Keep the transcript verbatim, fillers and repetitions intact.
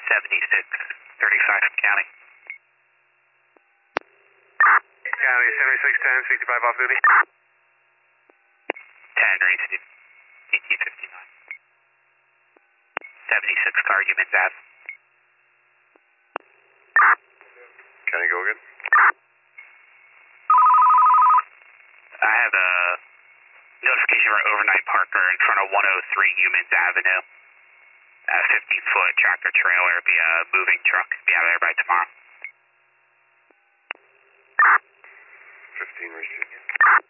seventy-six thirty-five County. County, seventy-six ten, sixty-five off duty. ten received. E T fifty-nine. seventy-six car, Humans Ave. County, go again. I have a notification for overnight parker in front of one oh three Humans Avenue. A fifteen foot tractor trailer, be a moving truck, be out of there by tomorrow. fifteen received.